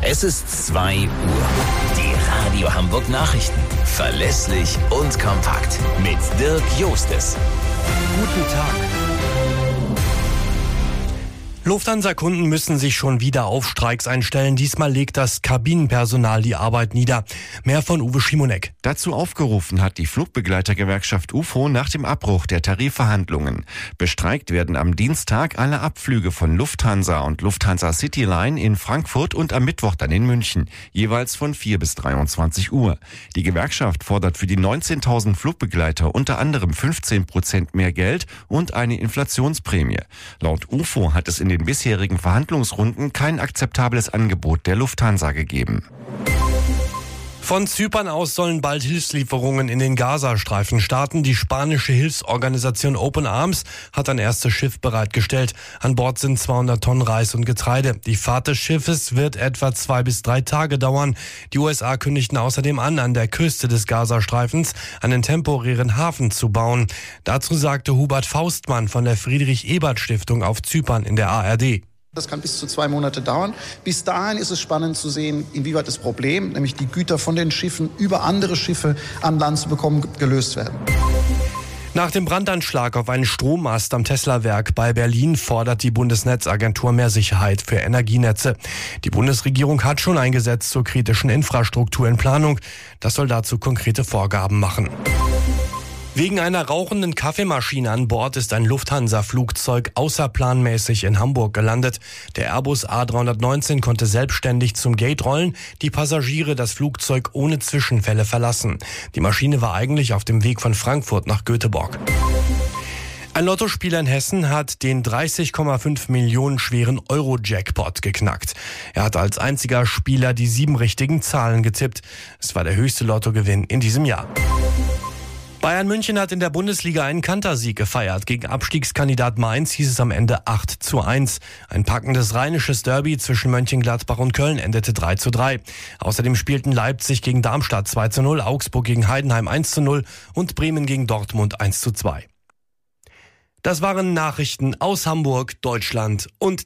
Es ist 2 Uhr. Die Radio Hamburg Nachrichten. Verlässlich und kompakt. Mit Dirk Jostes. Guten Tag. Lufthansa-Kunden müssen sich schon wieder auf Streiks einstellen. Diesmal legt das Kabinenpersonal die Arbeit nieder. Mehr von Uwe Schimonek. Dazu aufgerufen hat die Flugbegleitergewerkschaft UFO nach dem Abbruch der Tarifverhandlungen. Bestreikt werden am Dienstag alle Abflüge von Lufthansa und Lufthansa Cityline in Frankfurt und am Mittwoch dann in München, jeweils von 4 bis 23 Uhr. Die Gewerkschaft fordert für die 19.000 Flugbegleiter unter anderem 15% mehr Geld und eine Inflationsprämie. Laut UFO hat es in den bisherigen Verhandlungsrunden kein akzeptables Angebot der Lufthansa gegeben. Von Zypern aus sollen bald Hilfslieferungen in den Gazastreifen starten. Die spanische Hilfsorganisation Open Arms hat ein erstes Schiff bereitgestellt. An Bord sind 200 Tonnen Reis und Getreide. Die Fahrt des Schiffes wird etwa 2 bis 3 Tage dauern. Die USA kündigten außerdem an der Küste des Gazastreifens einen temporären Hafen zu bauen. Dazu sagte Hubert Faustmann von der Friedrich-Ebert-Stiftung auf Zypern in der ARD. Das kann bis zu 2 Monate dauern. Bis dahin ist es spannend zu sehen, inwieweit das Problem, nämlich die Güter von den Schiffen über andere Schiffe an Land zu bekommen, gelöst werden. Nach dem Brandanschlag auf einen Strommast am Tesla-Werk bei Berlin fordert die Bundesnetzagentur mehr Sicherheit für Energienetze. Die Bundesregierung hat schon ein Gesetz zur kritischen Infrastruktur in Planung. Das soll dazu konkrete Vorgaben machen. Wegen einer rauchenden Kaffeemaschine an Bord ist ein Lufthansa-Flugzeug außerplanmäßig in Hamburg gelandet. Der Airbus A319 konnte selbstständig zum Gate rollen, die Passagiere das Flugzeug ohne Zwischenfälle verlassen. Die Maschine war eigentlich auf dem Weg von Frankfurt nach Göteborg. Ein Lottospieler in Hessen hat den 30,5 Millionen schweren Euro-Jackpot geknackt. Er hat als einziger Spieler die 7 richtigen Zahlen getippt. Es war der höchste Lottogewinn in diesem Jahr. Bayern München hat in der Bundesliga einen Kantersieg gefeiert. Gegen Abstiegskandidat Mainz hieß es am Ende 8:1. Ein packendes rheinisches Derby zwischen Mönchengladbach und Köln endete 3:3. Außerdem spielten Leipzig gegen Darmstadt 2:0, Augsburg gegen Heidenheim 1:0 und Bremen gegen Dortmund 1:2. Das waren Nachrichten aus Hamburg, Deutschland und